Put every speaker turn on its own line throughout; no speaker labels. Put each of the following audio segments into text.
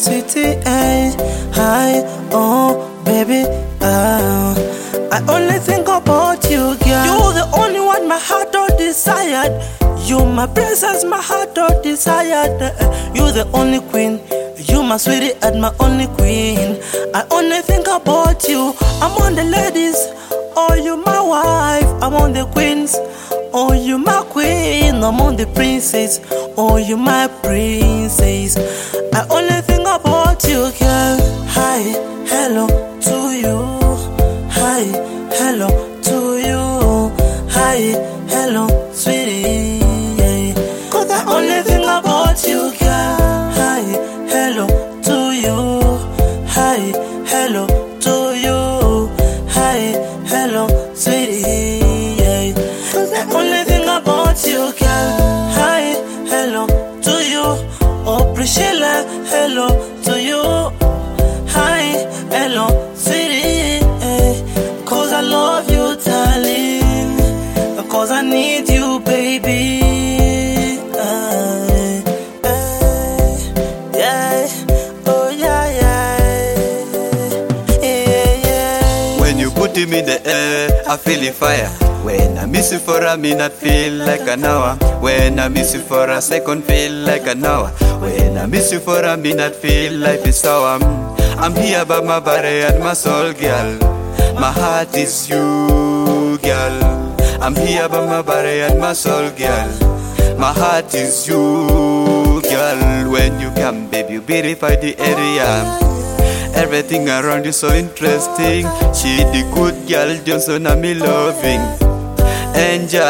sweetie, hi, oh, baby, I only think about you, girl. You're the only one my heart all desired. You're my princess, my heart all desired. You're the only queen. You my sweetie and my only queen. I only think about you. I'm on the ladies. Oh, you my wife. I'm on the queens. Oh, you my queen. I'm on the princess. Oh, you my princess. I only think about you, girl. Hi, hello to you. Hi, hello to you. Hi, hello, sweetie. Cause I only think about you, girl. Hi, hello to you. Hi, hello to you. Hi, hello, sweetie. Cause I only think about you, girl. Hi, hello to you. Oh, Priscilla, hello to you. Hi, hello, sweetie. Cause I love you, darling. Cause I need you, baby.
Put him in the air, I feel the fire. When I miss you for a minute, feel like an hour. When I miss you for a second, feel like an hour. When I miss you for a minute, feel life is sour. I'm here by my body and my soul, girl. My heart is you, girl. I'm here by my body and my soul, girl. My heart is you, girl. When you come, baby, you beautify the area. Everything around you so interesting. She the good girl, Johnson, I'm loving angel.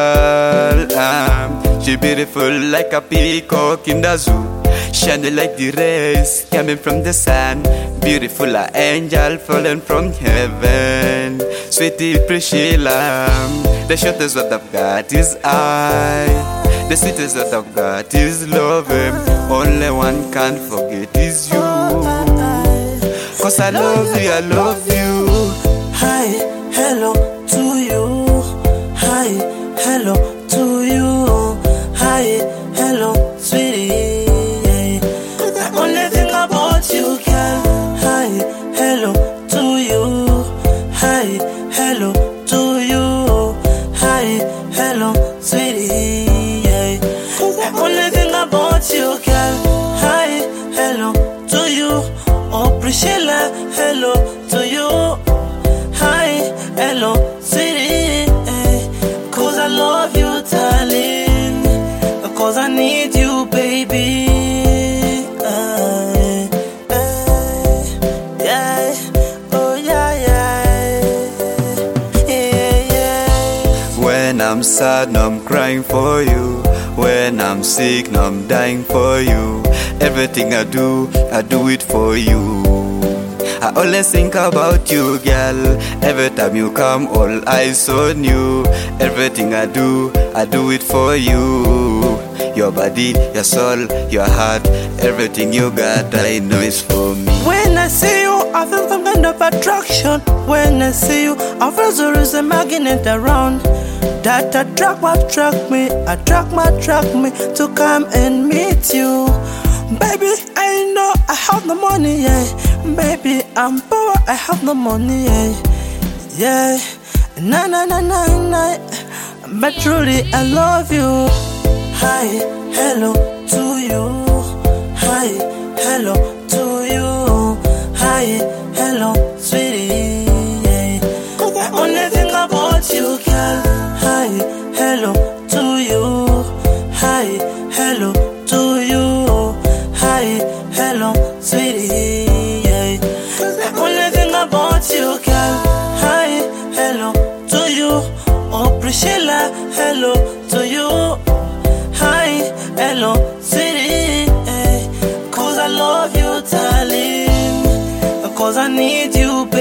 She beautiful like a peacock in the zoo, shining like the rays coming from the sun. Beautiful like angel falling from heaven. Sweetie Priscilla, the shortest what I've got is I. The sweetest what I've got is love. Only one can't forget is you. Cause I love you, I love you.
Hi, hello to you. Hi, hello to you. Hi, hello, sweetie. I only think about you, girl. Hi, hello to you. Hi, hello to you. Hi, hello, sweetie. I only think about you, girl. Hi, hello to you. Oh, Priscilla, hello to you. Hi, hello, sweetie. Cause I love you, darling. Cause I need you, baby. Yeah. Oh, yeah.
When I'm sad, no, I'm crying for you. When I'm sick, no, I'm dying for you. Everything I do it for you. I always think about you, girl. Every time you come, all eyes on you. Everything I do it for you. Your body, your soul, your heart, everything you got, I know is for me.
When I see you, I feel some kind of attraction. When I see you, I feel there is a magnet around that attract me to come and meet you. Baby, I know I have no money, yeah. Baby, I'm poor, I have no money, yeah. Nah. But truly, I love you. Hi, hello to you. Hi, hello to you. Hi, hello, sweetie. I only think about you, girl. Hi, hello to you. Hi, hello to you. Hi, hello, sweetie. I only think about you, girl. Hi, hello to you. Oh, Priscilla, hello to you. Hi, hello, sweetie. Cause I love you, darling. Cause I need you, baby.